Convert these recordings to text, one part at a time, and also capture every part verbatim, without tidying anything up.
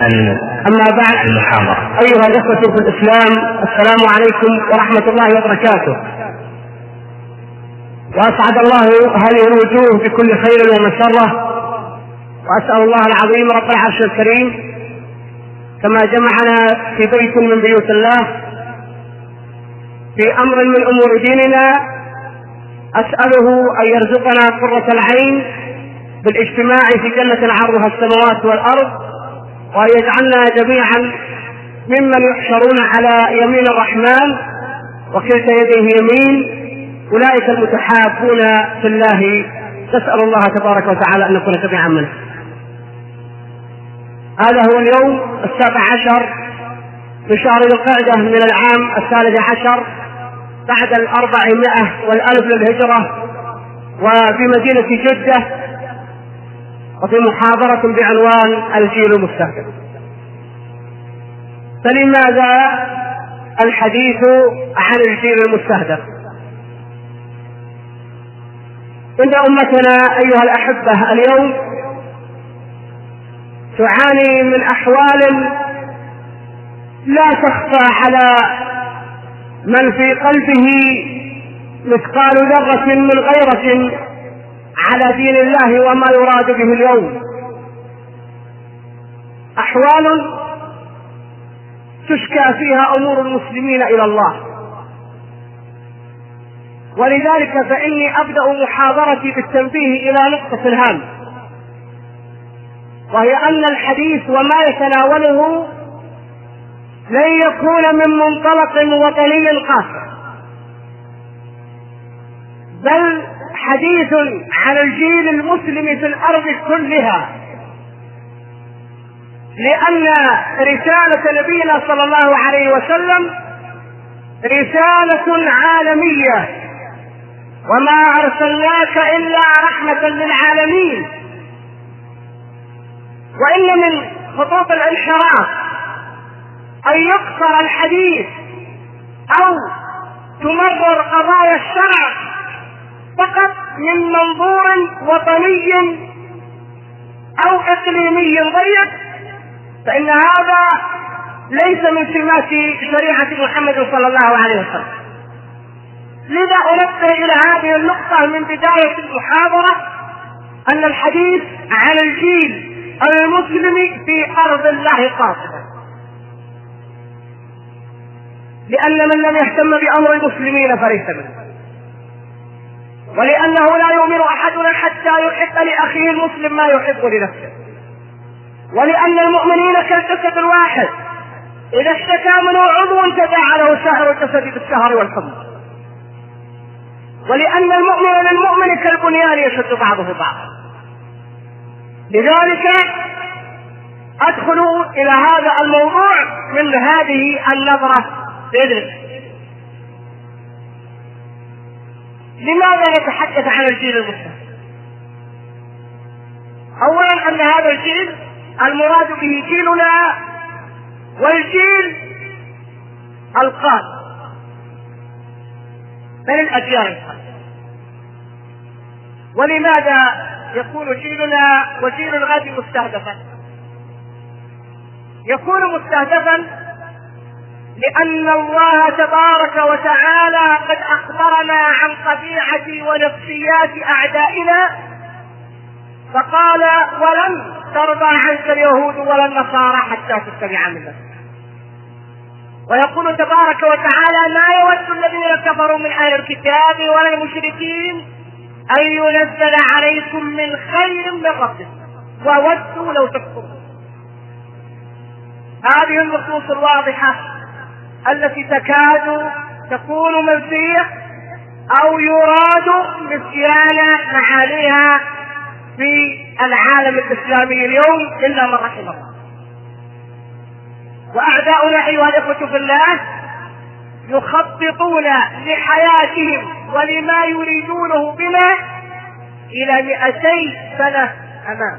أما بعد، المحاضرة. أيها الأخوة في الإسلام، السلام عليكم ورحمة الله وبركاته، وأسعد الله هذه الوجوه بكل خير ومسرة، وأسأل الله العظيم رب العرش الكريم كما جمعنا في بيت من بيوت الله في أمر من أمور ديننا، أسأله أن يرزقنا قرة العين بالاجتماع في جنة عرضها السماوات والأرض، وأن يجعلنا جميعا ممن يحشرون على يمين الرحمن وكلتا يديه يمين، أولئك المتحابون في الله. نسأل الله تبارك وتعالى أن نكون جميعا منه. هذا هو اليوم السابع عشر من شهر ذي القعدة من العام الثالث عشر بعد الأربعمائة والألف للهجرة، وفي مدينة جدة، وفي محاضرة بعنوان الجيل المستهدف. فلماذا الحديث عن الجيل المستهدف؟ إن أمتنا أيها الأحبة اليوم تعاني من أحوال لا تخفى على من في قلبه مثقال ذرة من غيرة على دين الله وما يراد به اليوم. أحوال تشكى فيها أمور المسلمين إلى الله، ولذلك فإني أبدأ محاضرتي بالتنبيه إلى نقطة هامة، وهي أن الحديث وما يتناوله لن يكون من منطلق وطني قاصر، بل حديث عن الجيل المسلم في الأرض كلها، لأن رسالة نبينا صلى الله عليه وسلم رسالة عالمية، وما أرسلناك إلا رحمة للعالمين. وإن من خطوط الانحراف أن يقصر الحديث أو تمرر قضايا الشرع فقط من منظور وطني أو إقليمي ضيق، فإن هذا ليس من سمات شريعة محمد صلى الله عليه وسلم. لذا أنبه إلى هذه النقطة من بداية المحاضرة، أن الحديث عن الجيل المسلم في أرض الله قاصدا، لأن من لم يهتم بأمر المسلمين فليس منه، ولأنه لا يؤمن أحدنا حتى يحب لأخيه المسلم ما يحب لنفسه، ولأن المؤمنين كالجسد الواحد إذا اشتكى منه عضو تداعى له سائر الجسد بالسهر والحمى، ولأن المؤمن للمؤمن كالبنيان يشد بعضه بعضا. لذلك أدخل إلى هذا الموضوع من هذه النظرة بإذن. لماذا نتحدث عن الجيل المسلم؟ أولا أن هذا الجيل المراد به جيلنا والجيل القادم من الأجيال القادمة. ولماذا يكون جيلنا وجيل الغد مستهدفا؟ يكون مستهدفا لأن الله تبارك وتعالى قد أخبرنا عن طبيعة ونفسيات أعدائنا، فقال: ولن ترضى عنك اليهود ولا النصارى حتى تتبع ملتهم. ويقول تبارك وتعالى: ما يود الذين كفروا من أهل الكتاب ولا المشركين أن ينزل عليكم من خير من ربكم وودوا لو تكفرون. هذه النصوص الواضحة التي تكاد تكون منسية أو يراد نسيان معانيها في العالم الإسلامي اليوم إلا من رحم الله. وأعداؤنا أيها الإخوة في الله يخططون لحياتهم ولما يريدونه بنا إلى مئتي سنة أمام،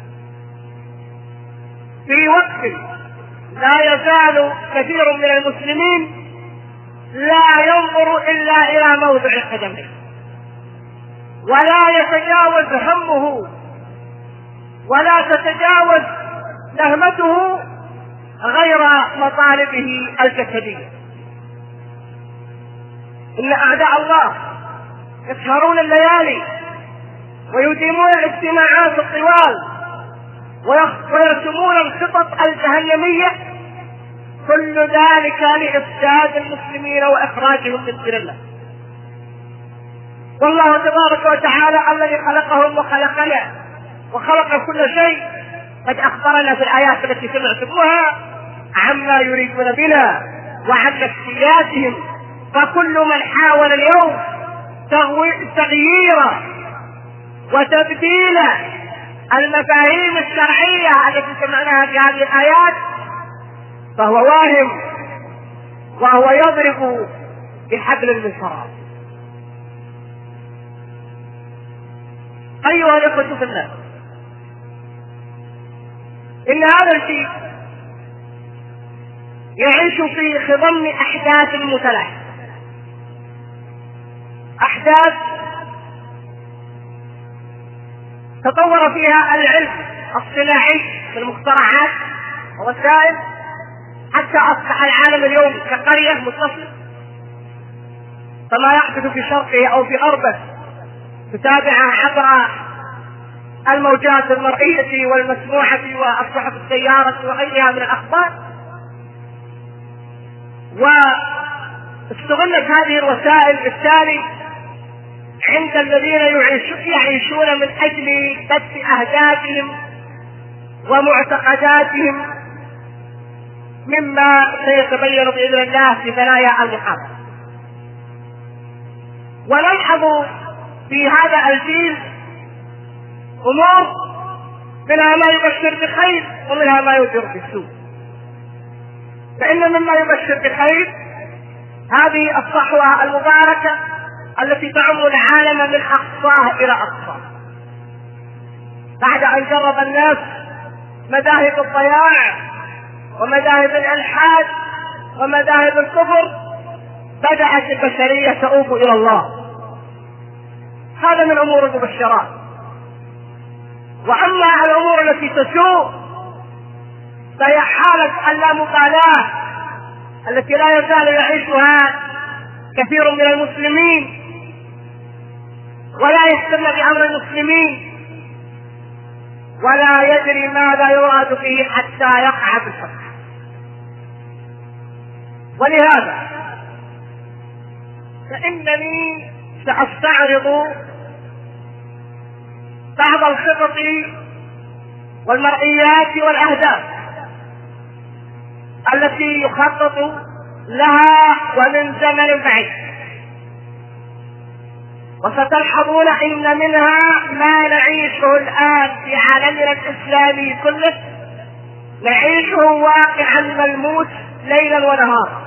في وقت لا يزال كثير من المسلمين لا ينظر إلا إلى موضع قدمه، ولا يتجاوز همه ولا تتجاوز نهمته غير مطالبه الجسدية. إن أعداء الله يسهرون الليالي ويديمون الاجتماعات الطوال ويرسمون الخطط الجهنمية، كل ذلك لإفساد المسلمين وإخراجهم من دين الله. والله تبارك وتعالى الذي خلقهم وخلقنا وخلق كل شيء قد أخبرنا في الآيات التي سمعتموها عما يريدون بنا وعن نفسياتهم. فكل من حاول اليوم تغيير وتبديل المفاهيم الشرعية التي سمعناها في هذه الآيات فهو واهم، وهو يضرب بحبل من شراب. أيها الإخوة في الله، إن هذا الشيء يعيش في خضم أحداث متلاحقة، أحداث تطور فيها العلم الصناعي بالمخترعات ووسائل حتى أصبح العالم اليوم كقرية متصلة، فما يحدث في شرقه أو في غربه تتابعه عبر الموجات المرئية والمسموعة وأصبحت السيارة وغيرها من الأخبار. واستغلت هذه الوسائل بالتالي عند الذين يعيشون من أجل بث أهدافهم ومعتقداتهم، مما سيتبين بإذن الله في ثنايا المحاضرة. ونلحظ في هذا الجيل أمور منها ما يبشر بخير ومنها ما يضر بالسوء. فإن مما يبشر بخير هذه الصحوة المباركة التي تعم العالم من أقصاه إلى أقصاه، بعد أن جرب الناس مذاهب الضياع ومذاهب الإلحاد ومذاهب الكفر بدأت البشرية تؤوب إلى الله. هذا من أمور المبشرات. وأما الأمور التي تسوء فهي حالة اللامبالاة التي لا يزال يعيشها كثير من المسلمين ولا يهتم بأمر المسلمين ولا يدري ماذا يراد فيه حتى يقع في الفتح. ولهذا فإنني سأستعرض بعض الخطط والمرئيات والأهداف التي يخطط لها ومن زمن بعيد، وستلحظون إن منها ما نعيشه الآن في عالمنا الإسلامي كله نعيشه واقعا ملموس ليلا ونهارا،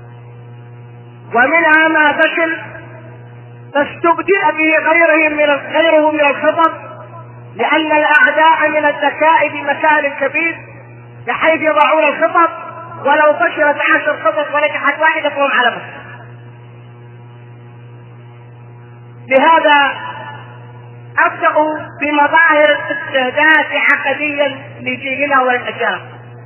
ومنها ما فشل فاستبدأ به غيره من غيره من الخطط، لأن الأعداء من الذكاء بمكان كبير بحيث يضعون الخطط ولو فشلت عشر خطط ونجحت واحدة فهم على بس. لهذا أبدأ بمظاهر الاستهداف عقديا لجيلنا وللأجيال.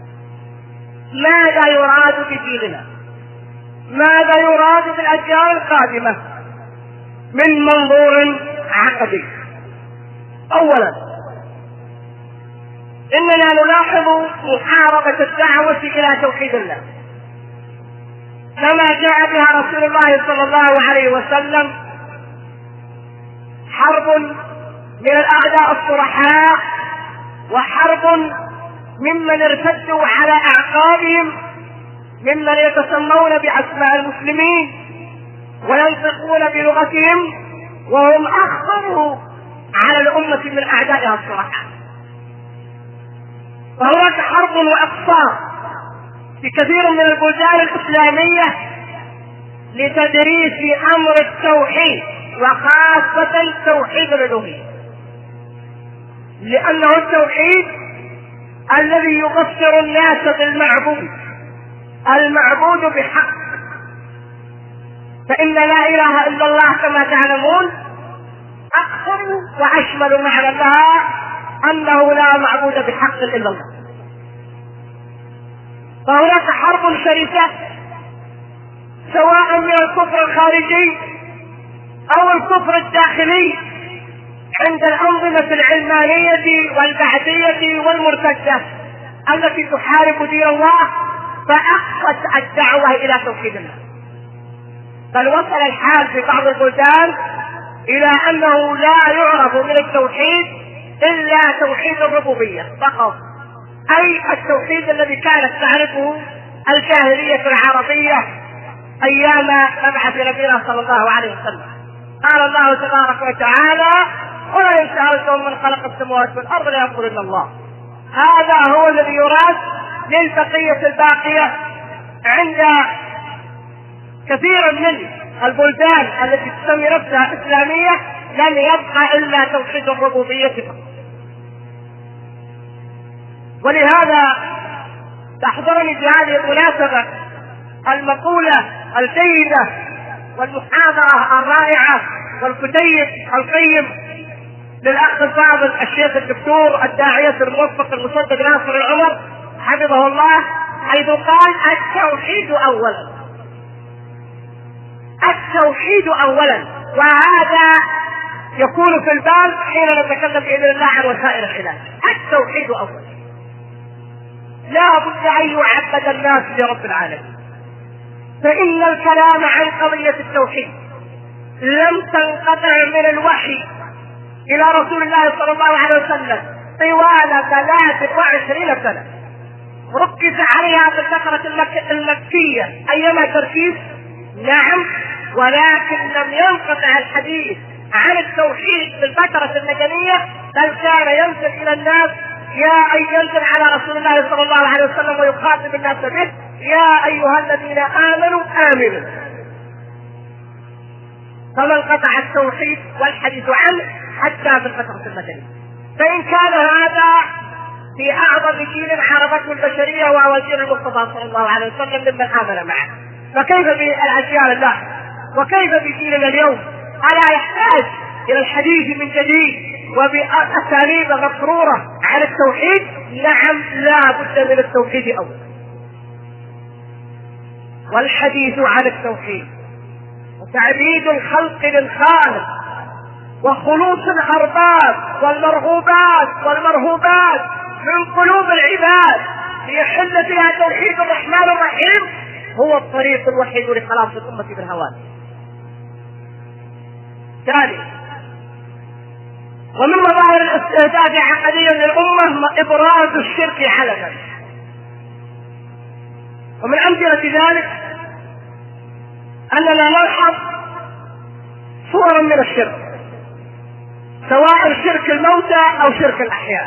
ماذا يراد بجيلنا؟ ماذا يراد بالأجيال القادمة من منظور عقدي؟ أولا إننا نلاحظ محاربة الدعوة إلى توحيد الله كما جاء بها رسول الله صلى الله عليه وسلم، حرب من الأعداء الصرحاء وحرب ممن ارتدوا على أعقابهم ممن يتسمون بأسماء المسلمين وينطقون بلغتهم وهم أخطر على الأمة من أعدائها الصرحاء. فهناك حرب وإقصاء في كثير من البلدان الإسلامية لتدريس أمر التوحيد وخاصة توحيد الألوهية، لأنه التوحيد الذي يبصر الناس بالمعبود المعبود بحق. فإن لا إله إلا الله كما تعلمون أكثر وأشمل معنى لها أنه لا معبود بحق إلا الله. فهناك حرب شرسة سواء من الكفر الخارجي او الكفر الداخلي عند الأنظمة العلمانية والبعثية والمرتدة التي تحارب دين الله، فأقصت الدعوة إلى توحيد الله. بل وصل الحال في بعض البلدان إلى أنه لا يعرف من التوحيد إلا توحيد الربوبية فقط، أي التوحيد الذي كانت تعرفه الجاهلية العربية أيام مبعث نبينا صلى الله عليه وسلم. قال الله تبارك وتعالى: ولئن سألتم من خلق السماوات والأرض ليقولن الله. هذا هو الذي يراد للبقية الباقية عند كثير من البلدان التي تسمي نفسها إسلامية، لم يبقى إلا توحيد الربوبية فقط. ولهذا تحضرني في هذه المناسبة المقولة الجيدة والمحاضرة الرائعة والكتيب القيم للأخ الفاضل الشيخ الدكتور الداعية الموفق المصدق ناصر العمر حفظه الله، حيث قال: التوحيد أولا، التوحيد أولا. وهذا يكون في الباب حين نتكلم بإذن الله عن وسائل العلاج. التوحيد أولا، لا بد أن يعبد الناس لرب العالمين، فإن الكلام عن قضية التوحيد لم تنقطع من الوحي إلى رسول الله صلى الله عليه وسلم طوال ثلاث وعشرين سنة، ركز عليها بالفترة المكية أيما تركيز، نعم، ولكن لم ينقطع الحديث عن التوحيد بالفترة المدنية، بل كان ينزل إلى الناس يا أي ينزل على رسول الله صلى الله عليه وسلم ويخاطب الناس به: يا أيها الذين آمنوا آمنوا. فما انقطع التوحيد والحديث عنه حتى في الفترة المدنية. فإن كان هذا في أعظم دين عرفته البشرية وهو دين المصطفى صلى الله عليه وسلم ممن آمن معه، فكيف بالأجيال اللاحقة؟ وكيف بديننا اليوم؟ ألا يحتاج إلى الحديث من جديد وبأساليب مكرورة عن التوحيد؟ نعم، لا بد من التوحيد أولا. والحديث عن التوحيد وتعبيد الخلق للخالق وخلوص الأرباب والمرغوبات والمرهوبات من قلوب العباد ليحل فيها توحيد الرحمن الرحيم هو الطريق الوحيد لخلاص الأمة بالهوان. ثاني، ومن مظاهر الاستهداف عقديا للأمة إبراز الشرك علنا. ومن أمثلة ذلك أننا نلحظ صورا من الشرك، سواء شرك الموتى أو شرك الأحياء.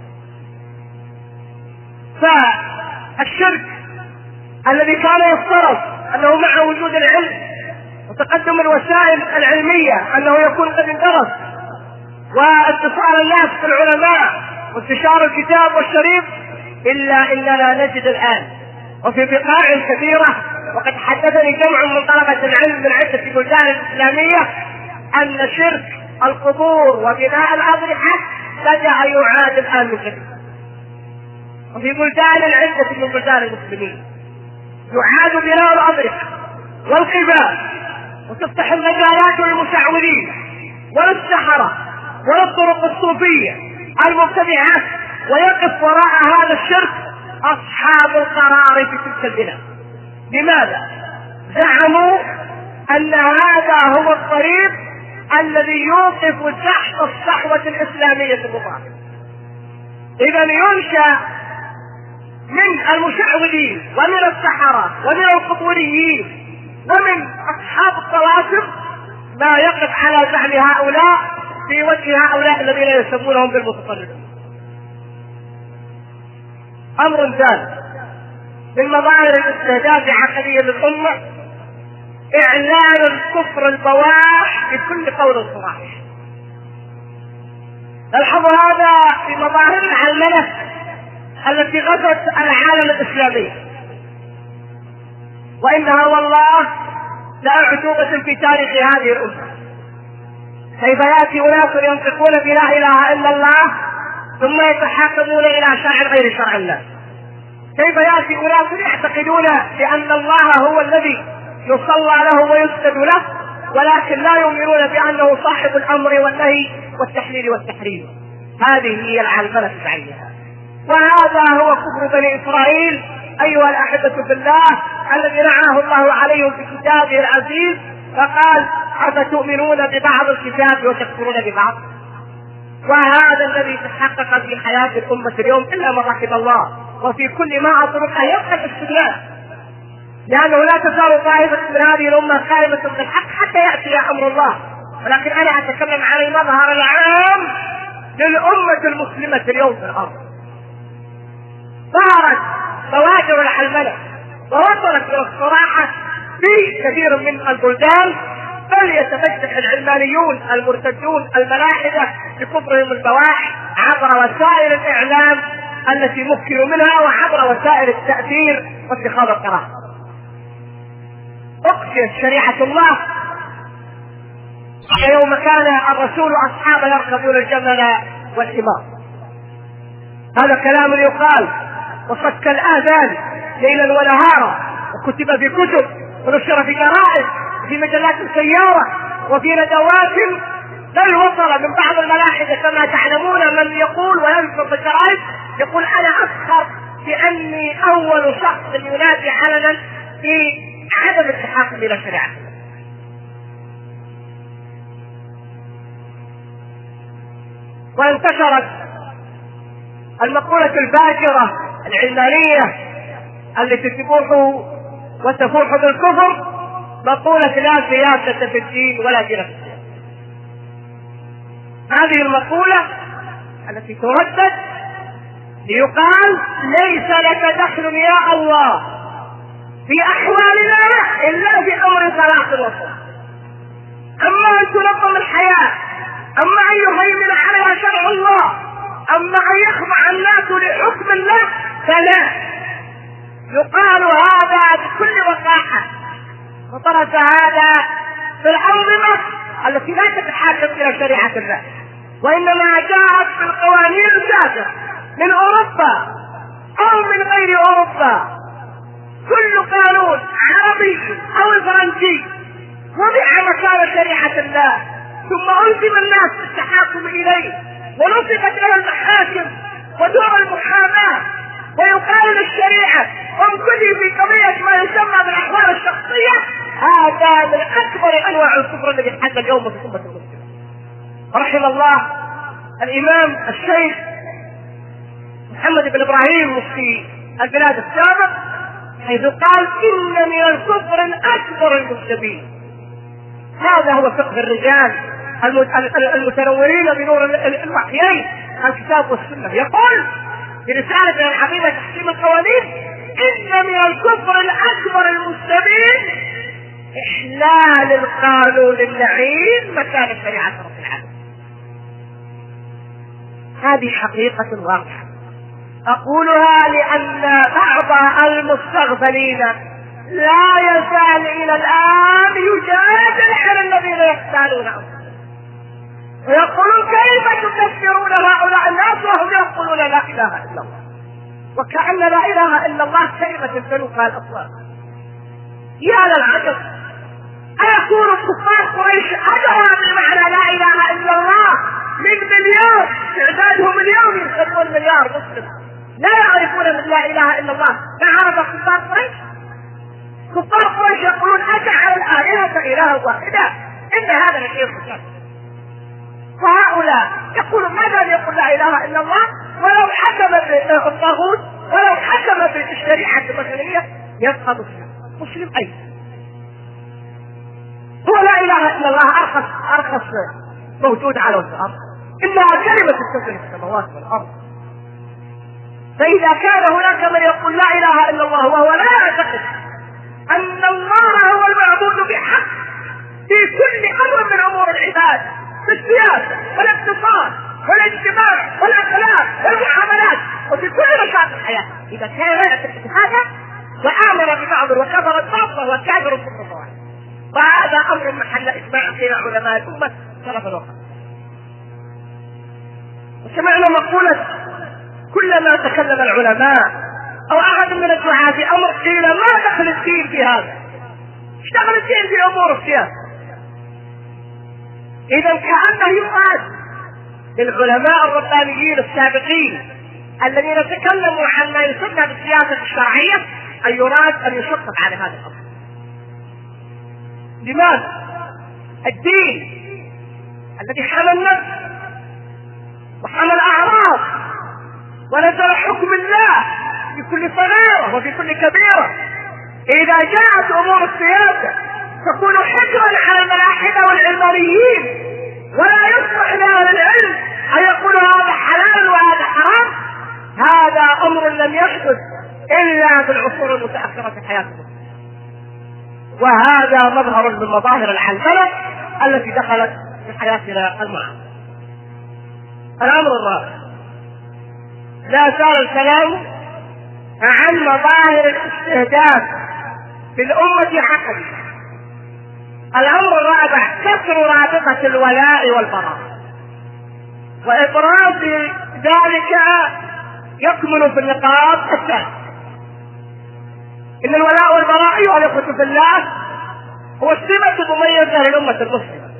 فالشرك الذي كان يفترض أنه مع وجود العلم وتقدم الوسائل العلمية أنه يكون قد اندرس، واتصال الناس بالعلماء وانتشار الكتاب والشريف، إلا إننا نجد الآن وفي بقاع كثيرة، وقد حدثني جمع من طلبة العلم من عدة بلدان الإسلامية أن شرك القبور وبناء الأضرحة بدأ يعاد الآن من جديد، وفي بلدان عدة من بلدان المسلمين يعاد بناء الأضرحة والقباب، وتفتح المجالات للمشعوذين وللسحرة وللطرق الصوفية المبتدعة، ويقف وراء هذا الشرك أصحاب القرار في تلك البلاد. لماذا؟ زعموا أن هذا هو الطريق الذي يوقف تحت الصحوة الإسلامية المباركة. إذا ينشأ من المشعوذين ومن السحرة ومن القبوريين ومن أصحاب الطواسم ما يقف على زعم هؤلاء في وجه هؤلاء الذين يسمونهم بالمتطرفين. أمر ثالث من مظاهر الاستهداف عقديا للأمة إعلان الكفر البواح بكل قول صراح. نلحظ هذا في مظاهر العلمنة التي غزت العالم الإسلامي، وإنها والله لا عجوبة في تاريخ هذه الأمة. كيف يأتي أناس ينطقون بلا إله إلا الله ثم يتحاكمون إلى شرع غير شرع الله؟ كيف يأتي أناس يعتقدون بأن الله هو الذي يصلى له ويسجد له، ولكن لا يؤمنون بأنه صاحب الأمر والنهي والتحليل والتحريم؟ هذه هي العلمنة بعينها، وهذا هو كفر بني إسرائيل أيها الأحبة بالله الذي نعاه الله عليهم في كتابه العزيز، فقال أفتؤمنون ببعض الكتاب وتكفرون ببعض. وهذا الذي تحقق في حياة الأمة اليوم إلا من رحم الله، وفي كل ما أطرقها يبقى الاستدلال، لأنه لا تزال طائفة من هذه الأمة قائمة بالحق حتى يأتي أمر الله. ولكن أنا أتكلم عن المظهر العام للأمة المسلمة اليوم في الأرض. ظهرت بوادر العلمنة ووصلت إلى الصراحة في كثير من البلدان، بل يتمسك العلمانيون المرتدون الملاحدة بكفرهم البواح عبر وسائل الإعلام التي مكنوا منها وعبر وسائل التأثير واتخاذ القرار. أقسمت شريعة الله يوم كان الرسول وأصحابه يركبون الجمل والحمار. هذا كلام يقال وصك الآذان ليلا ونهارا، وكتب في كتب ونشر في جرائد في مجلات السيارة وفي ندوات، بل وصل من بعض الملاحدة كما تعلمون من يقول وينشر في الجرائد يقول أنا أفخر بأني أول شخص ينادي علنا في عدم التحاكم إلى الشريعة. وانتشرت المقولة الباكرة العلمانية التي تبوح وتفوح بالكفر، مقولة لا سياسة في الدين ولا دين في الدين. هذه المقولة التي تردد ليقال ليس لك دخل يا الله في أحوالنا إلا في أمر صلاة الوصول، أما أن تنظم الحياة، أما أن يهيمن عليها شرع الله، أما أن يخضع الناس لحكم الله فلا. يقال هذا بكل وقاحة، وطرس هذا في الأنظمة التي لا تتحاكم إلى شريعة الله، وإنما جاءت في القوانين الجاهزة من أوروبا أو من غير أوروبا. كل قانون عربي أو فرنسي وضع مكان شريعة الله، ثم ألزم الناس بالتحاكم إليه، ونصبت إلى المحاكم ودور المحاماة، ويقال للشريعة وانقذي في قضية ما يسمى بالأحوال الشخصية. هذا من أكبر أنواع الكفر الذي حدث اليوم في الأمة المسلمة. رحم الله الإمام الشيخ محمد بن إبراهيم مفتي البلاد السابق، حيث قال إن من الكفر الأكبر المسلمين. هذا هو فقه الرجال المتنورين بنور الوحيين الكتاب والسنة. يقول في رسالة العظيمة تحكيم القوانين إن من الكفر الأكبر المسلمين إحلال القانون اللعين مكان شريعة رب العالمين. هذه حقيقة واقعة أقولها لأن بعض المستغفلين لا يزال إلى الآن يجادل على الذين يختالون أنفسهم ويقولون كيف تكفرون هؤلاء الناس وهم يقولون لا إله إلا الله، وكأن لا إله إلا الله كلمة تنقى الأصوات. يا للعجب، أيكون كفار قريش أدرى بمعنى لا إله إلا الله من مليار تعدادهم اليوم يسمون مليار مسلم لا يعرفون من لا إله إلا الله ما عرف كفار قريش؟ كفار قريش يقولون أجعل الآلهة إلها واحدة، إن هذا لشيء خطير. وهؤلاء يقولون ماذا يقول لا إله إلا الله ولو حكم بالطاغوت ولو حكم بالشريعة البشرية يبقى مسلم. مسلم أي هو لا إله إلا الله أرخص أرخص موجود على وجه الأرض، إنها كلمة تسكن السماوات والأرض. فإذا كان هناك من يقول لا إله إلا الله وهو لا يعتقد أن الله هو المعبود بحق في كل أمر من أمور العباد، في السياسة والاقتصاد والاجتماع والأخلاق والمعاملات وفي كل مشاكل الحياة، إذا كان لا يعتقد هذا وآمن ببعض وكفر ببعض فهو كافر كفر واحد. وهذا أمر محل إجماع بين علماء الأمة سلف الوقت. وسمعنا مقولة كلما تكلم العلماء او احد من الدعاة في امر قيل ما دخل الدين في هذا، اشتغل الدين في امور السياسة. اذا كأنه يقال للعلماء الربانيين السابقين الذين تكلموا عن ما يسمى بالسياسة الشرعية ان يراد ان يشطب على هذا الامر. لماذا؟ الدين الذي حمى النفس وحمى الاعراض ونزل حكم الله في كل صغيرة وفي كل كبيرة، اذا جاءت امور السياسة تكون حكرا على الملاحدة والعلمانيين، ولا يصلح لاهل العلم ان يقولوا هذا حلال وهذا حرام. هذا امر لم يحدث الا في العصور المتاخره في حياتنا، وهذا مظهر من مظاهر الحلبله التي دخلت في حياتنا المعاصره. الامر الرابع، لا زال الكلام عن مظاهر الاستهداف في الامه حقا. الامر الرابع كسر رابطه الولاء والبراء، وابراز ذلك يكمن في النقاط الثالث. ان الولاء والبراء ايها الاخوه في الله هو السمه المميزه للامه المسلمه،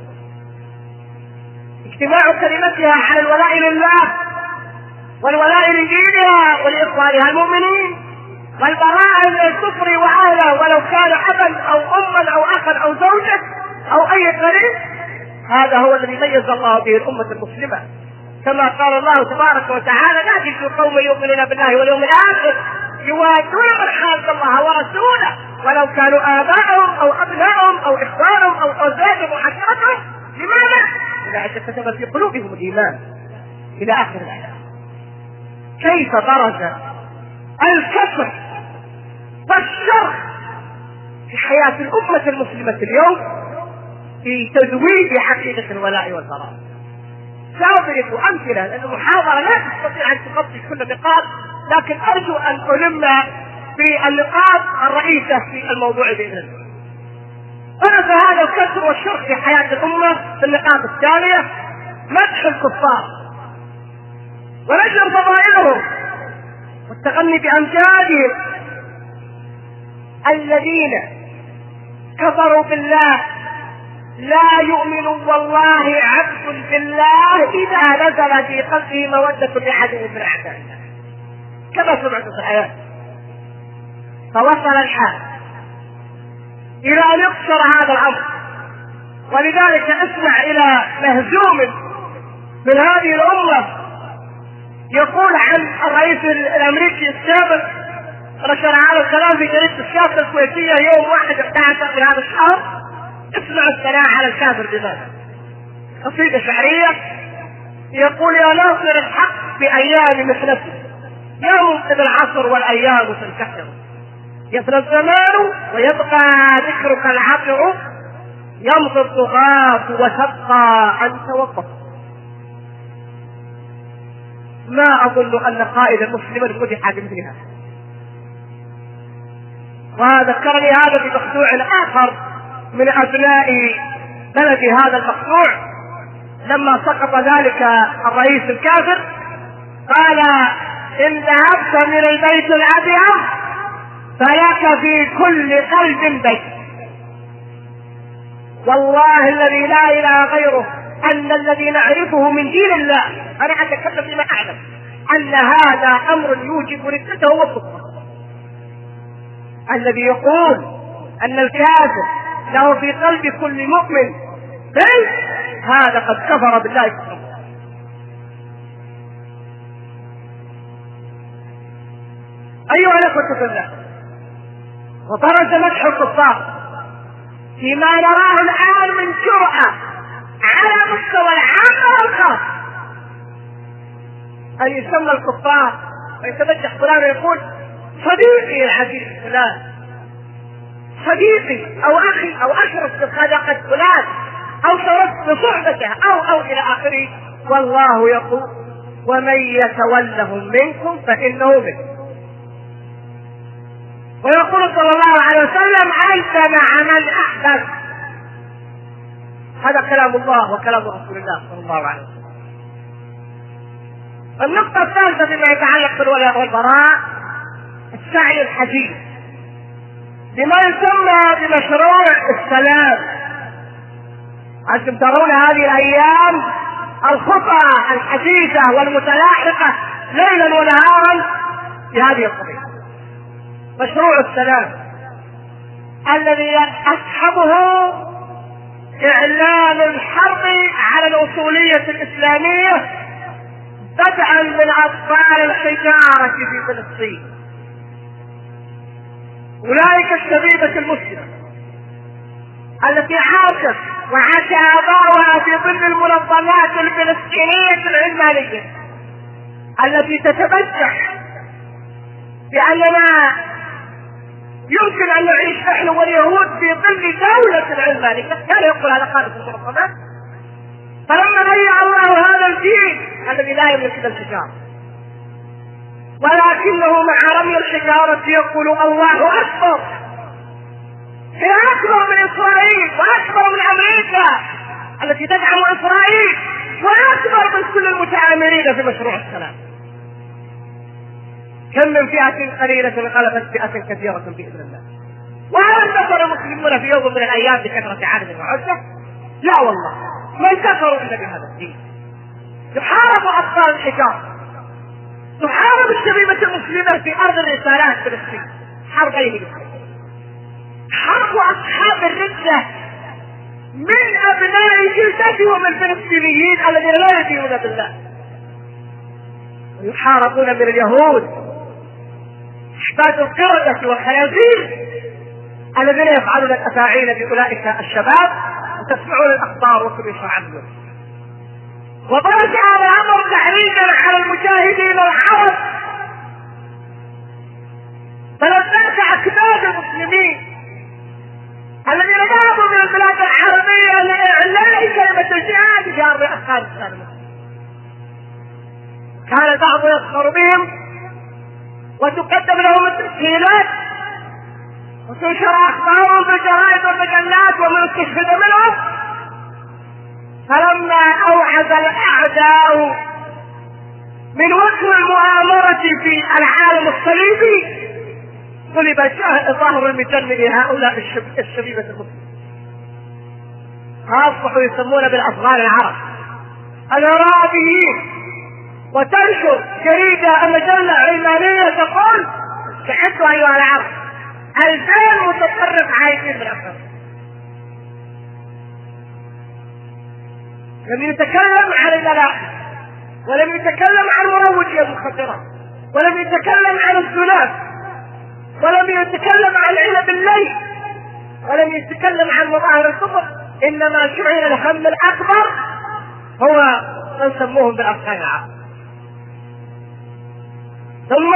اجتماع كلمتها على الولاء لله والولاء لدينها ولاخوانها المؤمنين، والبراء من الكفر واهله ولو كان ابا او اما او اخا او زوجه او اي قريب. هذا هو الذي ميز الله به الامه المسلمه، كما قال الله تبارك وتعالى: لا تجد قوم يؤمنون بالله واليوم الاخر يوادون من حاد الله ورسوله ولو كانوا اباءهم او ابنائهم او اخوانهم او ازواجهم وعشيرتهم. لماذا؟ اولئك كتب في قلوبهم الايمان الى اخر الايه. كيف برز الكفر والشر في حياه الامه المسلمه اليوم في تزويد حقيقه الولاء والبراء. سأضرب أمثلة لأن المحاضرة لا تستطيع أن تغطي كل النقاط، لكن أرجو أن ألم في النقاط الرئيسة في الموضوع بإذن الله. برز هذا الكسر والشر في حياة الأمة في النقاط التالية: مدح الكفار ونشر فضائلهم والتغني بأمجادهم الذين كفروا بالله لا يؤمن والله عبد بالله إذا نزل في قلبه مودة لأحد من أعداء الله، كما سمعت في الحياة. فوصل الحال إلى أن يقصر هذا الأمر، ولذلك اسمع إلى مهزوم من هذه الأمة يقول عن الرئيس الأمريكي السابق، نشر هذا الكلام في جريدة الشاطئ الكويتية يوم واحد أحد عشر في هذا الشهر. اسمع الثناء على الكافر بماذا؟ قصيدة شعرية يقول: يا ناصر الحق بأيام محنته، يا منقذ العصر والأيام تنكسر، يفنى الزمان ويبقى ذكرك العطر، يمضي الطغاة وتبقى أنت والطفل. ما أظن أن قائدا مسلما مدح بمثلها. وذكرني هذا بمخدوع آخر من أبناء بلد هذا المخدوع، لما سقط ذلك الرئيس الكافر قال: إن ذهبت من البيت الأبيض فلك في كل قلب بيت. والله الذي لا إله غيره أن الذي نعرفه من دين الله، أنا أتكلم بما أعلم، أن هذا أمر يوجب ردته وكفره. الذي يقول أن الكافر له في قلب كل مؤمن بل هذا قد كفر بالله كفر. أيها الأخوة في الله، وبرز مدح الكفار فيما نراه الآن من جرأة على مستوى العام والخاص، أن يسمى الكفار ويتمدح فلان ويقول: صديقي العزيز فلان، صديقي او اخي، او اشرف بصداقة فلان، او شرفت بصحبته، او او الى اخره. والله يقول: ومن يتولهم منكم فانه منكم. ويقول صلى الله عليه وسلم: انت مع من احببت. هذا كلام الله وكلام رسول الله صلى الله عليه وسلم. النقطة الثالثة فيما يتعلق بالولاء والبراء السعي الحثيث لما يسمى بمشروع السلام. أنتم ترون هذه الأيام الخطى الحثيثة والمتلاحقة ليلا ونهارا في هذه القضية، مشروع السلام الذي أصحبه إعلان الحرب على الأصولية الإسلامية بدءا من أطفال الحجارة في فلسطين، أولئك الشبيبة المسلمة التي عاشت وعاش آباؤها في ظل المنظمات الفلسطينية العلمانية التي تتبجح بأننا يمكن أن نعيش نحن واليهود في ظل دولة علمانية. كان يقول هذا خارج المنظمات. فلما هيأ الله هذا الجيل الذي لا يملك الا الحجارة، ولكنه مع رمي الحجارة يقول الله أكبر، هي أكبر من إسرائيل وأكبر من أمريكا التي تدعم إسرائيل وأكبر من كل المتآمرين في مشروع السلام. كم من فئة قليلة غلبت فئة كثيرة بإذن الله. وهل انتصر المسلمون في يوم من الأيام بكثرة عدد وعدة؟ لا والله، ما انتصروا إلا بهذا الدين. يحارب أطفال الحجار، تحارب الشبيبة المسلمة في أرض الرسالات في فلسطين حربين، حرب أصحاب الردة من أبناء جلدتهم الفلسطينيين الذين لا يدينون بالله، ويحاربون من اليهود أحفاد القردة والخنازير الذين يفعلون الأفاعيل بأولئك الشباب، وتسمعون الأخبار وتبشر عنهم. وبرز هذا الأمر تحريجا على المجاهدين العرب، فلذات أكباد المسلمين الذين ذهبوا من البلاد العربية لإعلاء كلمة الجهاد في أرض أفغانستان. كان البعض يسخر بهم وتقدم لهم التسهيلات وتنشر أخبارهم في الجرائد والمجلات ومن استشهد منهم. فلما أوعز الأعداء من وجه المؤامرة في العالم الصليبي قلب ظهر المجن لهؤلاء الشبيبة المسلمين، أصبحوا يسمون بالأفغان العرب الإرهابيين، وتنشر جريدة مجلة علمانية تقول استعدوا أيها العرب ألفين متطرف عايشين بالأفغان. لم يتكلم عن الملاحم، ولم يتكلم عن مروجي المخدرات، ولم يتكلم عن الزناد، ولم يتكلم عن علب الليل، ولم يتكلم عن مظاهر الكفر، إنما شعر الهم الأكبر هو من سموهم بالأفغان العرب. ثم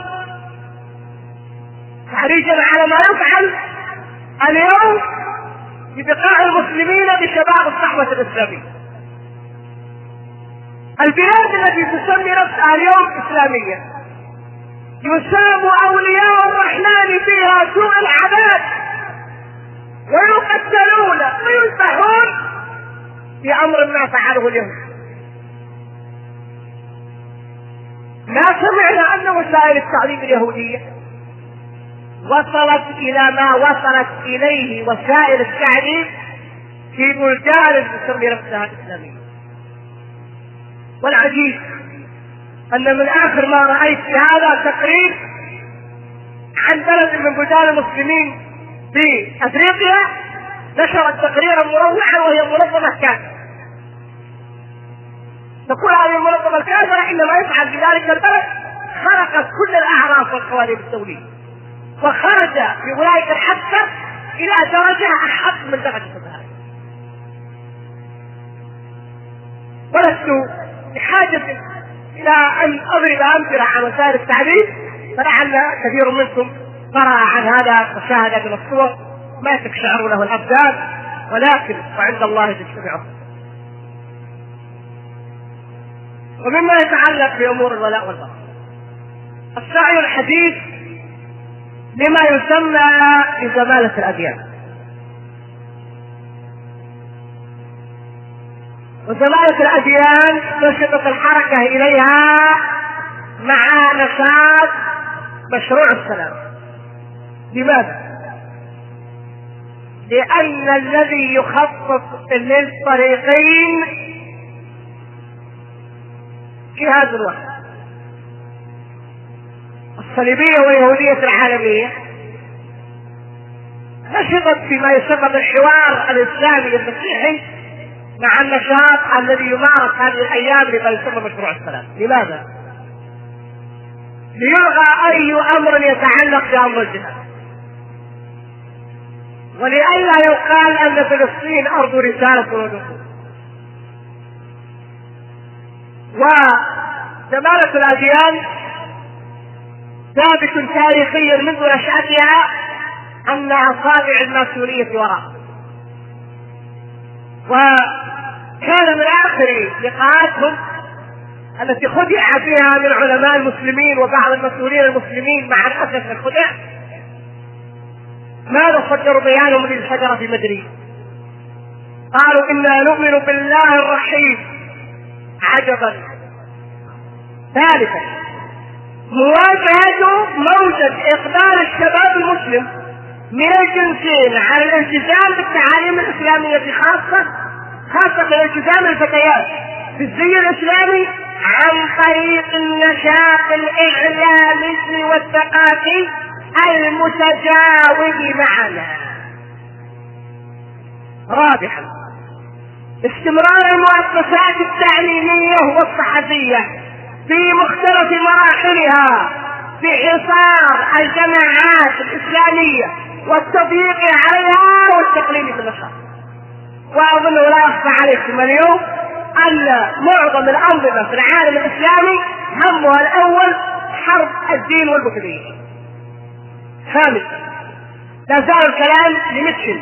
تحريجا على ما يفعل اليوم ببقاع المسلمين بشباب الصحوة الإسلامية، البلاد التي تسمي نفسها اليوم إسلامية يسام أولياء الرحمن فيها سوء العذاب ويقتلون ويذبحون بأمر ما فعله اليهود. ما سمعنا أن وسائل التعليم اليهودية وصلت إلى ما وصلت إليه وسائل التعليم في بلدان تسمي نفسها الإسلامية. والعجيب أن من آخر ما رأيت في هذا تقرير عن بلد من بلدان المسلمين في أفريقيا نشرت تقريرا مروعا وهي منظمة كافرة، تقول هذه المنظمة الكافرة إنما يفعل في ذلك البلد خرقت كل الأعراف والقوانين الدولية، وخرج في أولئك الحادثة إلى درجة أحق من درجة الذهاب. ولست بحاجة إلى أن أضرب أمثلة عن وسائل التعليم، فلعل كثير منكم قرأ عن هذا وشاهد من الصور ما تقشعر له الأبدان، ولكن وعند الله تجتمع. ومما يتعلق بأمور الولاء والبراء السعي الحديث لما يسمى بزمالة الأديان. وزمالة الأديان تشبك الحركة إليها مع نشاط مشروع السلام. لماذا؟ لأن الذي يخطط للطريقين جهاد الوحدة، الصليبية واليهودية العالمية نشطت فيما يسمى بالحوار الإسلامي المسيحي مع النشاط الذي يمارس هذه الأيام لما يسمى مشروع السلام. لماذا؟ ليلغى أي أمر يتعلق بأمر الجهاد، ولئلا يقال أن فلسطين أرض رسالة ونفوذ. وزمالة الأديان ثابت تاريخيا منذ نشأتها أن أصابع الماسونية وراء. وكان من آخر لقاءاتهم التي خدع فيها من علماء المسلمين وبعض المسؤولين المسلمين مع الأسف الخدع، ماذا صدروا بيانهم للشجرة في مدريد؟ قالوا إنا نؤمن بالله الرحيم. عجبا. ثالثا مواجهة موجة إقبال الشباب المسلم من الجنسين على الالتزام بالتعاليم الإسلامية، خاصة خاصة الالتزام الفتيات في الزي الإسلامي عن طريق النشاط الإعلامي والثقافي المتجاوب معنا. رابعا استمرار المؤسسات التعليمية والصحفية في مختلف مراحلها في حصار الجماعات الإسلامية والتضييق عليها والتقليل في النشاط. وأظن لا يخفى عليكم اليوم أن معظم الأنظمة في العالم الإسلامي همها الأول حرب الدين والبوذية. خامسا لا زال الكلام لميتشل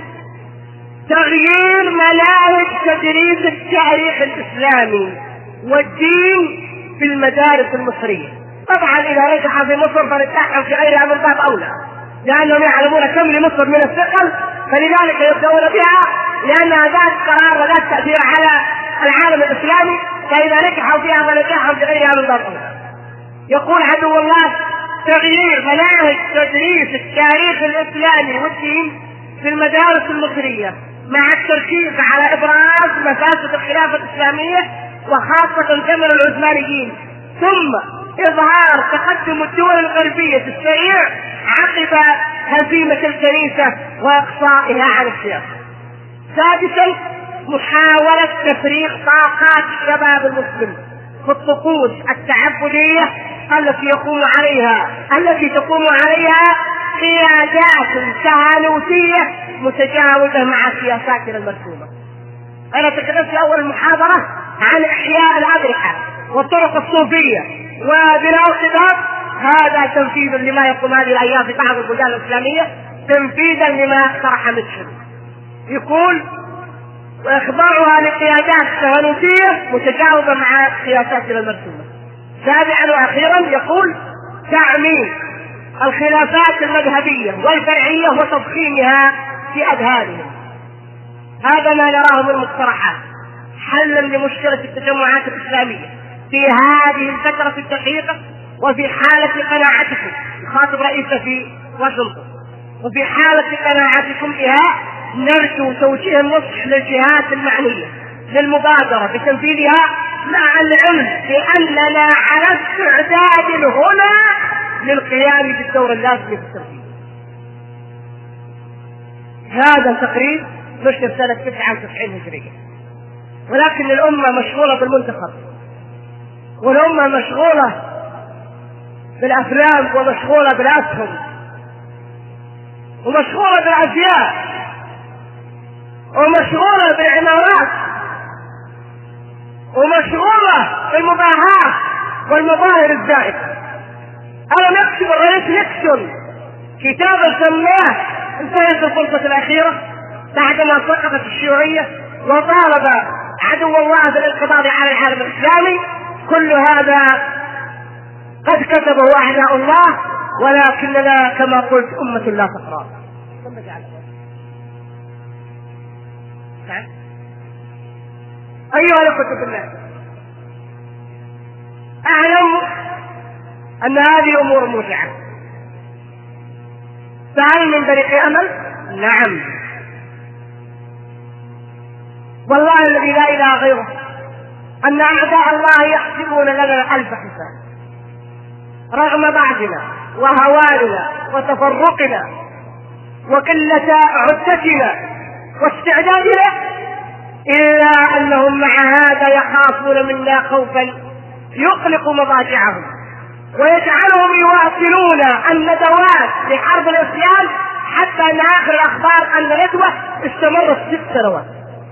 تغيير مناهج تدريس التاريخ الإسلامي والدين في المدارس المصرية. طبعا إذا نجح في مصر فنتحكم في غيرها من باب أولى، لأنهم يعلمون كم لمصر من الثقل، فلذلك يبدأون بها لأنها ذات قرار وذات تأثير على العالم الإسلامي، فإذا نجحوا فيها فنتحكم في غيرها من باب أولى. يقول عدو الله تغيير مناهج تدريس التاريخ الإسلامي والدين في المدارس المصرية مع التركيز على إبراز مفاسد الخلافة الإسلامية وخاصة زمن العثمانيين، ثم إظهار تقدم الدول الغربية السريع عقب هزيمة الكنيسة وإقصائها عن السياسة. سادسا محاولة تفريغ طاقات الشباب المسلم في الطقوس التعبدية التي يقوم عليها التي تقوم عليها قيادات كهنوتية متجاوزة مع سياساتنا المرسومة. أنا تكلمت في أول المحاضرة عن إحياء الأضرحة والطرق الصوفية وبناء القباب، هذا تنفيذ لما يقوم هذه الأيام في بعض البلدان الإسلامية، تنفيذا لما اقترح ميتشل. يقول وإخضاعها لقيادات كهنوتية متجاوبة مع سياساتنا المرسومة. سابعا وأخيرا يقول تعميم الخلافات المذهبية والفرعية وتضخيمها في أذهانهم. هذا ما نراه من مقترحات حلا لمشكلة التجمعات الإسلامية في هذه الفترة الدقيقة، وفي حالة قناعتكم يخاطب رئيسه في واشنطن، وفي حالة قناعتكم بها نرجو توجيه النصح للجهات المعنية للمبادرة بتنفيذها، مع العلم بأننا على استعداد هنا للقيام بالدور اللازم في التنفيذ. هذا تقرير نشر سنة تسعة وتسعين هجرية، ولكن الأمة مشغولة بالمنتخب، والأمة مشغولة بالأفلام ومشغولة بالأسهم ومشغولة بالأزياء ومشغولة بالعمارات ومشغولة بالمباهاة والمظاهر الزائفة. أنا نكتب الرئيس نيكسون كتابا سماه انتهت الفرصة الأخيرة بعدما سقطت الشيوعية وطالب عدو الله بالانقضاض على العالم الإسلامي. كل هذا قد كتبه أعداء الله، ولكننا كما قلت أمة لا تقرأ. أيها الأخوة في الله، أعلم أن هذه أمور موجعة فهل من طريق أمل؟ نعم، والله الذي لا إله غيره أن أعداء الله يحسبون لنا ألف حساب، رغم بعدنا وهواننا وتفرقنا وقلة عدتنا واستعدادنا، إلا أنهم مع هذا يخافون منا خوفا يقلق مضاجعهم ويجعلهم يواصلون الندوات لحرب الإسلام، حتى أن آخر الأخبار أن الندوة استمرت ست سنوات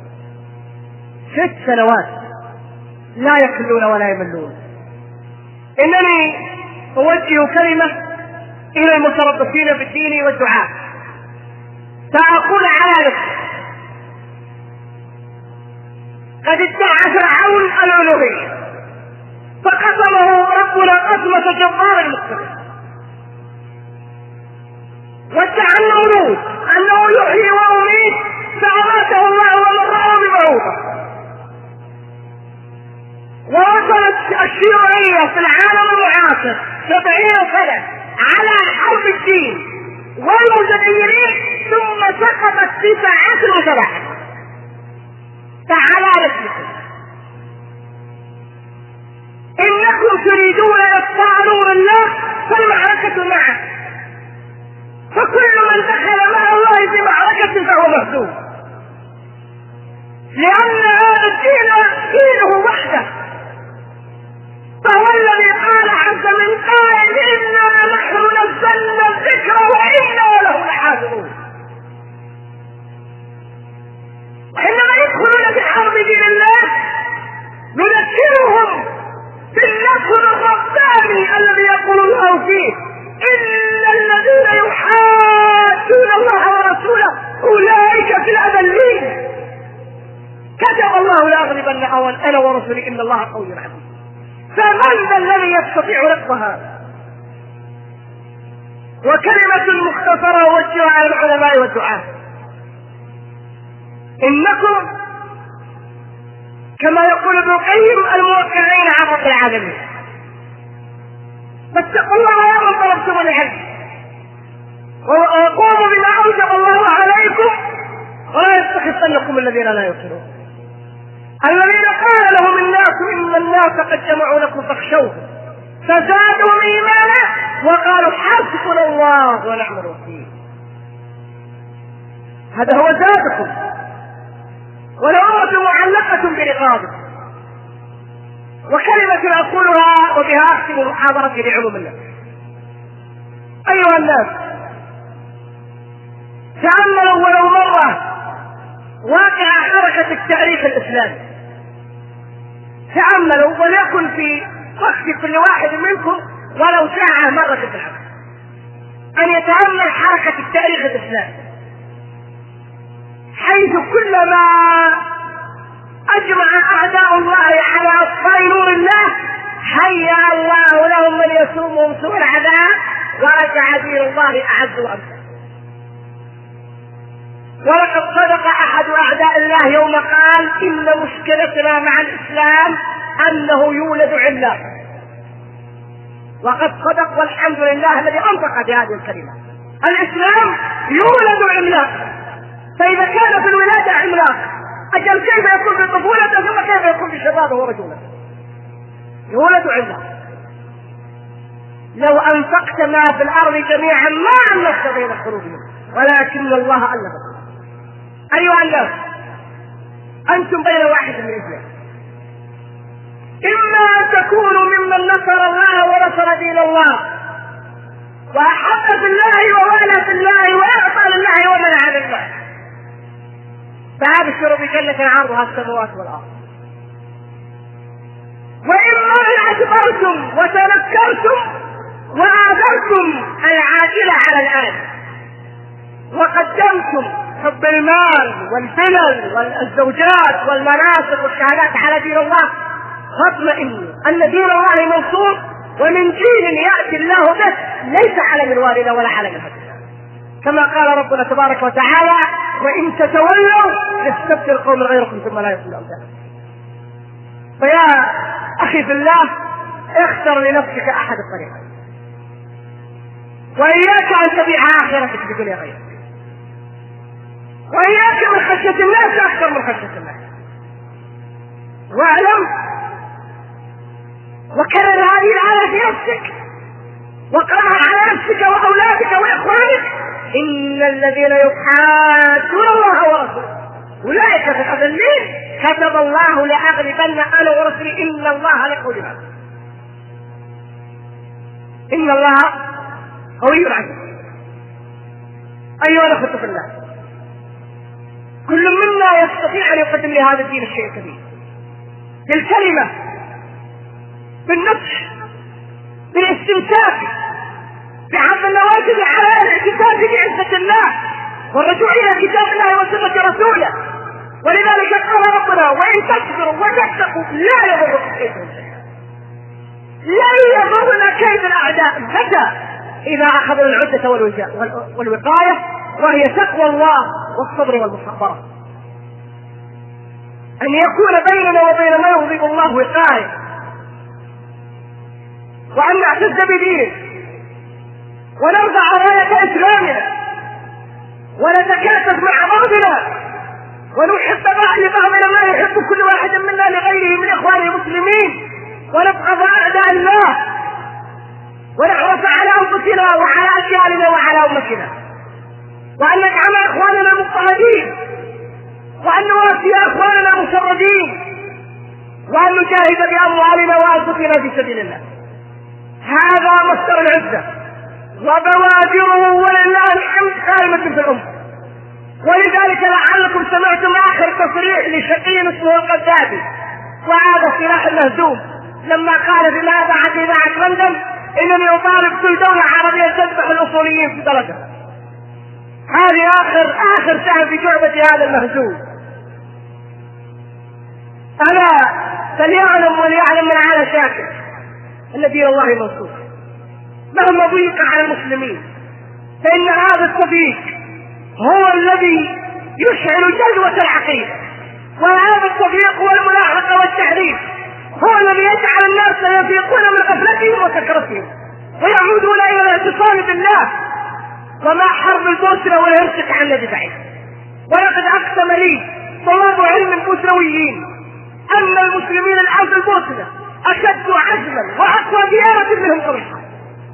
ست سنوات لا يكلون ولا يملون. إنني أوجه كلمة إلى المتربصين بالدين والدعاء، فأقول على نفسي: قد ادعى فرعون الألوهية فقسمه ربنا قسمة جبار المقتدر، وادعى النمرود أنه يحيي ويميت فأماته الله ومره بموته، ووصلت الشيوعية في العالم المعاصر سبعين سنة على حرب الدين والمتدينين، ثم سقطت في ساعات وسبعات. تعالى رسلكم إنكم تريدون إطفاء نور الله فالمعركة معه، فكل من دخل مع الله في معركة فهو مهزوم، لأن هذا الدين دينه وحده. فهو الذي قال عز من قائل: إنا نحن نزلنا الذكر وإنا له لحافظون. حينما يدخلون في حرب دين الله نذكرهم بالنصر الرباني الذي يقول الله فيه: إلا الذين يحادون الله ورسوله أولئك في الأذلين، كتب الله لأغلبن أنا ورسولي إن الله قوي عزيز. فمن ذا الذي يستطيع رفض هذا؟ وكلمة مختصرة وجهها على العلماء والدعاة: إنكم كما يقول ابن القيم الموقعين عن رب العالمين، فاتقوا الله يا من طلبتم العلم، وقوموا بما أوجب الله عليكم، ولا يستخفنكم الذين لا يوقنون، الذين قال لهم الناس إن الناس قد جمعوا لكم فاخشوهم فزادوا إيمانا وقالوا حسبنا الله ونعم الوكيل. هذا هو زادكم، والأمة معلقة برقابكم. وكلمة أقولها وبها أختم محاضرتي لعموم الناس: أيها الناس، تأملوا ولو مرة واقع حركة التاريخ الإسلامي، تأملوا وليكن في وقت كل واحد منكم ولو ساعة مرة في الحركة، أن يتأمل حركة التاريخ الإسلامي، حيث كلما أجمع أعداء الله على أطفاء نور الله هيأ الله لهم من يسومهم سوء العذاب ورجع دين الله أعز وأمثل. ولقد صدق أحد أعداء الله يوم قال: إن مشكلتنا مع الإسلام أنه يولد عملاق. وقد صدق، والحمد لله الذي أنطق بهذه الكلمة. الإسلام يولد عملاق، فإذا كان في الولادة عملاق أجل كيف يكون في طفولته ثم كيف يكون في شبابه ورجولته؟ يولد عملاق. لو أنفقت ما في الأرض جميعا ما ألفت بين قلوبهم ولكن الله ألف. أيها الناس، أنتم بين واحد من اثنين: إما أن تكونوا ممن نصر الله ونصر دين الله وأحب في الله ووالى في الله وأعطى لله ومنع لله، فأبشروا بجنة عرضها السماوات والأرض. وإما أن أجبرتم وتنكرتم وآثرتم العاجلة على الآن وقدمتم حب المال والفلل والزوجات والمناصب والشهادات على دين الله، فاطمئنوا أن دين الله منصور، ومن دين يأتي الله به ليس على منوالنا ولا على منهجنا، كما قال ربنا تبارك وتعالى: وإن تتولوا يستبدل قوم غيركم ثم لا يكونوا أمثالكم. فيا أخي في الله، اختر لنفسك أحد الطريقين: وإياك أن تبيع آخرتك بدنيا غيرك، وإياك من خشية الناس أكثر من خشية الله. واعلم وكرر هذه الآية في نفسك واقرأها على نفسك وأولادك وإخوانك: إن الذين يحادون الله ورسوله أولئك في الأذلين كتب الله لأغلبن أنا ورسلي إن الله لقوي عزيز. إن الله قوي عزيز. أيها الأخوة في الله، كل منا يستطيع أن يقدم لهذا الدين الشيء الكبير بالكلمة، بالنصح، بالاستمساك بعض النواجذ على الاعتقاد بعزة الله والرجوع إلى كتاب الله وسنة رسوله. ولذلك قال ربنا: وإن تصبروا وتتقوا لا يضركم كيدهم شيئا. لا يضرنا كيد الأعداء متى؟ إذا أخذوا العدة والوقاية، وهي تقوى الله والصبر والمصابرة. أن يكون بيننا وبين ما يغضب الله وقاية، وأن نعتز بدينه ونرفع راية إسلامنا ونتكاتف مع بعضنا ونحب بعض بعضنا ما يحب كل واحد منا لغيره من إخوانه المسلمين، ونبقى أعداء الله ونحرص على أنفسنا وعلى أجيالنا وعلى أمتنا، وأن نجعل إخواننا مضطهدين، وأن نواسي إخواننا مشردين، وأن نجاهد بأموالنا وأنفسنا في سبيل الله. هذا مصدر العزة وبوادره ولله الحمد قائمة في الأمة. ولذلك لعلكم سمعتم آخر تصريح لشقي اسمه القذافي، وهذا سلاح المهزوم، لما قال في إذاعة إذاعة لندن: إنني أطالب كل دولة عربية تذبح الأصوليين في درجة. هذه آخر آخر سهم في جعبة هذا المهزوم. ألا فليعلم وليعلم من على شاكر أن دين الله منصور مهما ضيق على المسلمين، فإن هذا الصديق هو الذي يشعل جذوة العقيدة، وهذا التفريق والملاحقة والتحريف هو الذي يجعل الناس يفيقون من غفلتهم وسكرتهم ويعودون إلى الاتصال بالله. وما حرب البوسنة والهرسك عن الذي بعيد. ولقد أقسم لي طلاب علم البوسنويين أن المسلمين الآن في البوسنة أشد عزما وأقوى ديانة منهم قبل.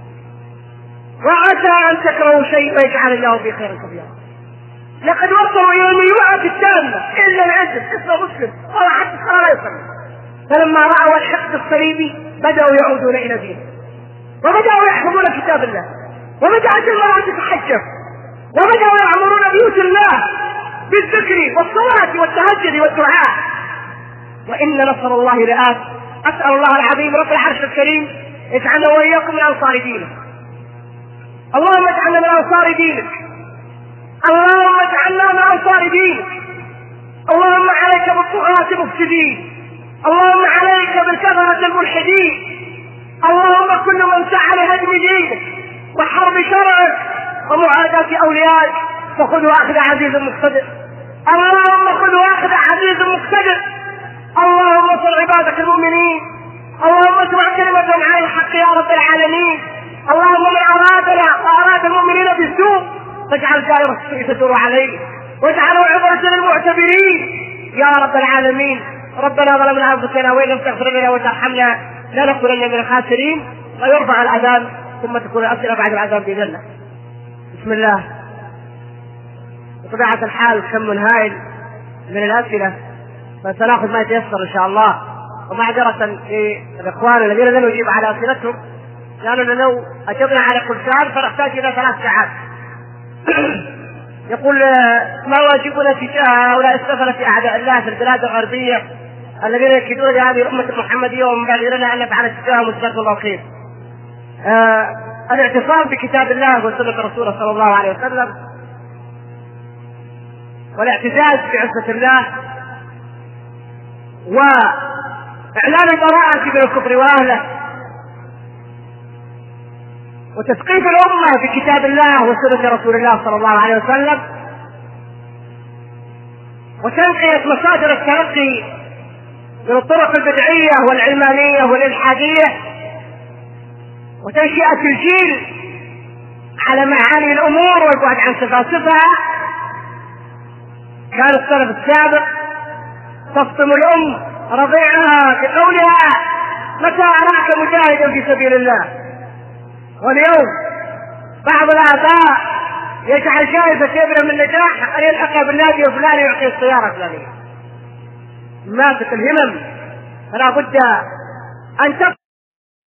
وعسى أن تكرهوا شيء ويجعل الله في خير كبيرا. لقد وصلوا إلى الميوعة التامة إلا العزم اسمه مسلم ولا حتى صار لا يصلي. فلما رأوا الحقد الصليبي بدأوا يعودون إلى دينه، وبدأوا يحفظون كتاب الله، وبدأت المرأة تتحجب، وبدأوا يعمرون بيوت الله بالذكر والصلاة والتهجد والدعاء. وإن نصر الله لآت. أسأل الله العظيم رب العرش الكريم اجعلنا وإياكم من أنصار دينك. اللهم اجعلنا من أنصار دينك، اللهم اجعلنا من أنصار دينك. اللهم عليك بالطغاة المفسدين، اللهم عليك بالكفرة الملحدين، اللهم كل من سعى لهدم دينك وحرب شرعك ومعاداة أوليائك فخذوا أخذ عزيز مقتدر. اللهم خذوا أخذ عزيز مقتدر. اللهم انصر عبادك المؤمنين، اللهم اسمع كلمتهم عن الحق يا رب العالمين. اللهم من أرادنا وأراد المؤمنين بالسوء فاجعل دائرة السوء تدور عليه واجعله عبرة للمعتبرين يا رب العالمين. ربنا ظلمنا أنفسنا وإن لم تغفر لنا وترحمنا لنكونن من الخاسرين. ويرفع الأذان ثم تكون الأسئلة بعد الأذان بإذن الله. بسم الله. بطبيعة الحال كم هائل من الأسئلة، فسنأخذ ما يتيسر إن شاء الله، ومعذرة للإخوان الذين لم يجيب على أسئلتهم، لأننا لو أجبنا على كل سؤال فنحتاج إلى ثلاث ساعات. يقول: ما واجبنا تجاه هؤلاء السفلة أعداء الله في البلاد الغربية الذين يكيدون لهذه الأمة المحمدية ومن بعد لنا أن نفعل تجاههم جزاكم الله خير. آه الاعتصام بكتاب الله وسنة رسوله صلى الله عليه وسلم، والاعتزاز بعزة الله، وإعلان البراءة من الكفر وأهله، وتثقيف الأمة بكتاب الله وسنة رسول الله صلى الله عليه وسلم، وتنقية مصادر التلقي من الطرق البدعية والعلمانية والإلحادية، وتنشئة الجيل على معاني الأمور والبعد عن سفاسفها. كان السلف السابق تفطم الأم رضيعها بقولها متى أراك مجاهدا في سبيل الله. واليوم بعض الآباء يجعل جائزة كبيرة من النجاح أن يلحق بالنادي الفلاني ويعطي السيارة الفلانية. ماتت الهمم، فلا بد أن تبقى